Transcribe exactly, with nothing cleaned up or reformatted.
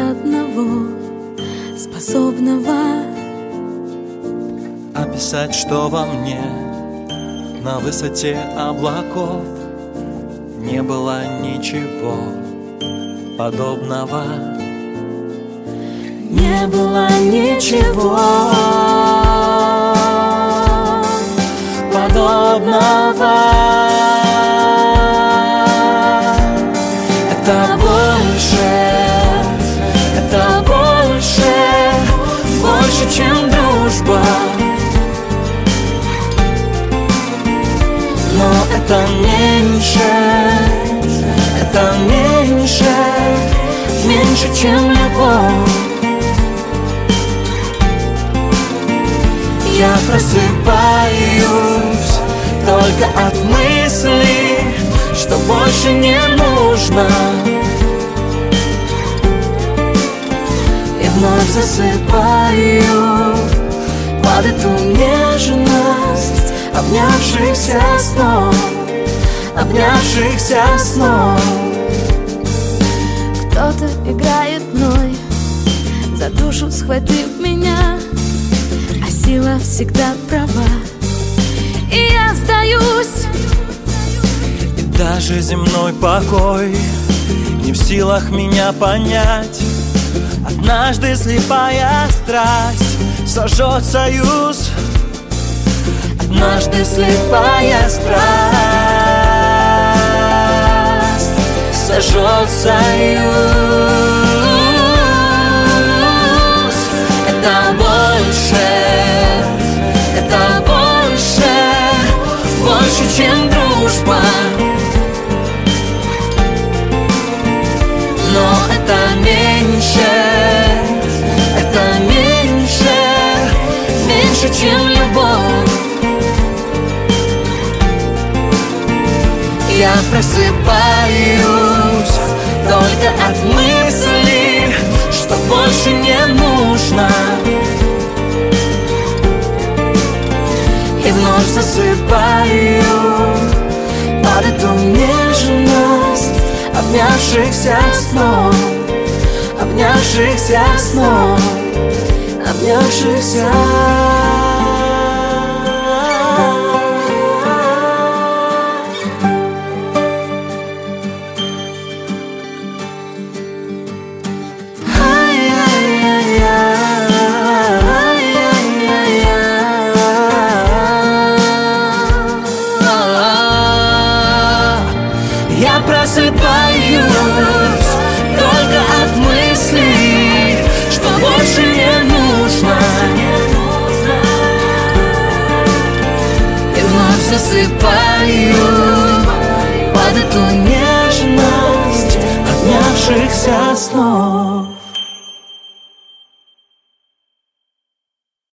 одного, способного описать, что во мне на высоте облаков не было ничего подобного. Не было ничего подобного. Это больше, это больше, больше, чем дружба. Но это меньше, это меньше, меньше, чем любовь. Я просыпаюсь только от мысли, что больше не нужно, и вновь засыпаю под эту нежность обнявшихся снов, обнявшихся снов. Кто-то играет мной, за душу схватив меня, а сила всегда права, и я сдаюсь. И даже земной покой не в силах меня понять. Однажды слепая страсть сожжет союз. Однажды слепая страсть сожжет союз. Это больше, это больше, больше, чем дружба. Но это меньше, это меньше, меньше, чем любовь. Я просыпаюсь только от мысли, что больше не нужно, и вновь засыпаю под эту нежность обнявшихся снов, обнявшихся снов, обнявшихся. Я просыпаюсь только от мысли, что больше не нужно, и вновь засыпаю под эту нежность обнявшихся снов.